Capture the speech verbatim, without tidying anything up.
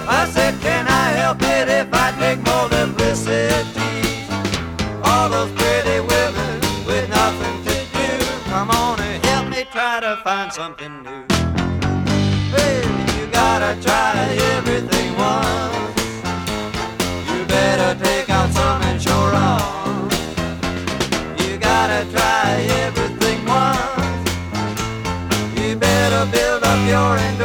I said, can I help it if I take more publicity? All those pretty women with nothing to do, come on and help me try to find something new. Hey, you gotta try everything once. You better take out some insurance. You gotta try everything once. You better build up your insurance.